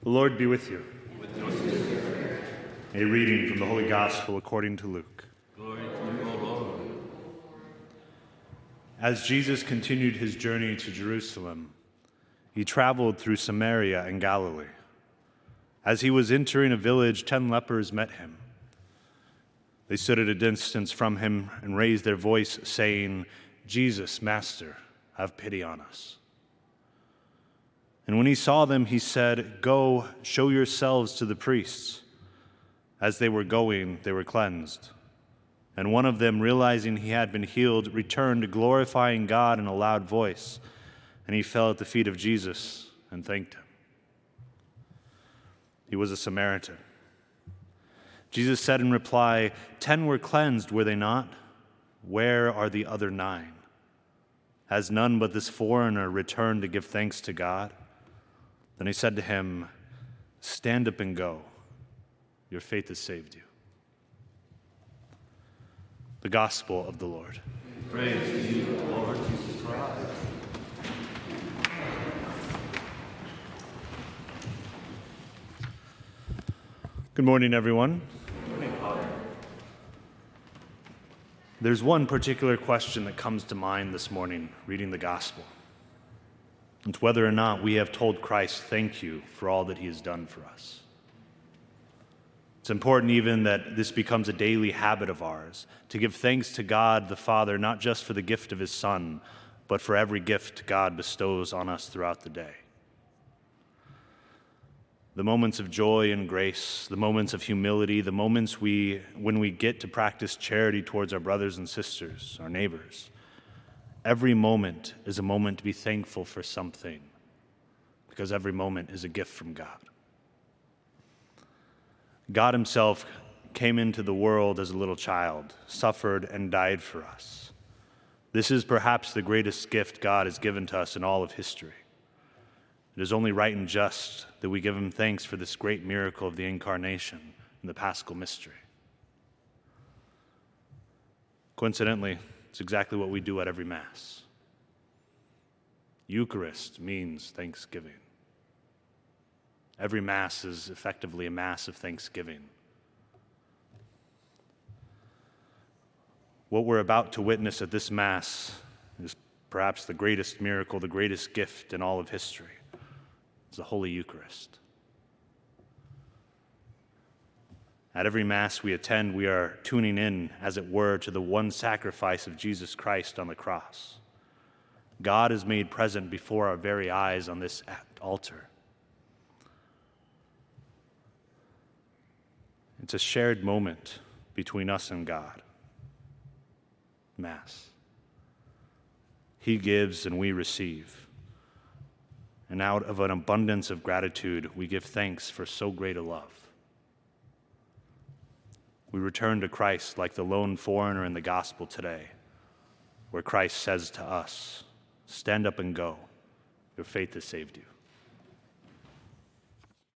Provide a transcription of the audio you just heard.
The Lord be with you. With your spirit. A reading from the Holy Gospel according to Luke. Glory to you, O Lord. As Jesus continued his journey to Jerusalem, he traveled through Samaria and Galilee. As he was entering a village, 10 lepers met him. They stood at a distance from him and raised their voice, saying, "Jesus, Master, have pity on us." And when he saw them, he said, "Go, show yourselves to the priests." As they were going, they were cleansed. And one of them, realizing he had been healed, returned, glorifying God in a loud voice. And he fell at the feet of Jesus and thanked him. He was a Samaritan. Jesus said in reply, 10 were cleansed, were they not? Where are the other 9? Has none but this foreigner returned to give thanks to God? Then he said to him, "Stand up and go. Your faith has saved you." The Gospel of the Lord. Praise to you, Lord Jesus Christ. Good morning, everyone. Good morning, Father. There's one particular question that comes to mind this morning reading the Gospel. It's whether or not we have told Christ thank you for all that he has done for us. It's important even that this becomes a daily habit of ours, to give thanks to God the Father, not just for the gift of his Son, but for every gift God bestows on us throughout the day. The moments of joy and grace, the moments of humility, the moments when we get to practice charity towards our brothers and sisters, our neighbors. Every moment is a moment to be thankful for something, because every moment is a gift from God. God himself came into the world as a little child, suffered and died for us. This is perhaps the greatest gift God has given to us in all of history. It is only right and just that we give him thanks for this great miracle of the Incarnation and the Paschal mystery. Coincidentally, it's exactly what we do at every Mass. Eucharist means thanksgiving. Every Mass is effectively a Mass of thanksgiving. What we're about to witness at this Mass is perhaps the greatest miracle, the greatest gift in all of history. It's the Holy Eucharist. At every Mass we attend, we are tuning in, as it were, to the one sacrifice of Jesus Christ on the cross. God is made present before our very eyes on this altar. It's a shared moment between us and God. Mass. He gives and we receive. And out of an abundance of gratitude, we give thanks for so great a love. We return to Christ like the lone foreigner in the gospel today, where Christ says to us, "Stand up and go. Your faith has saved you."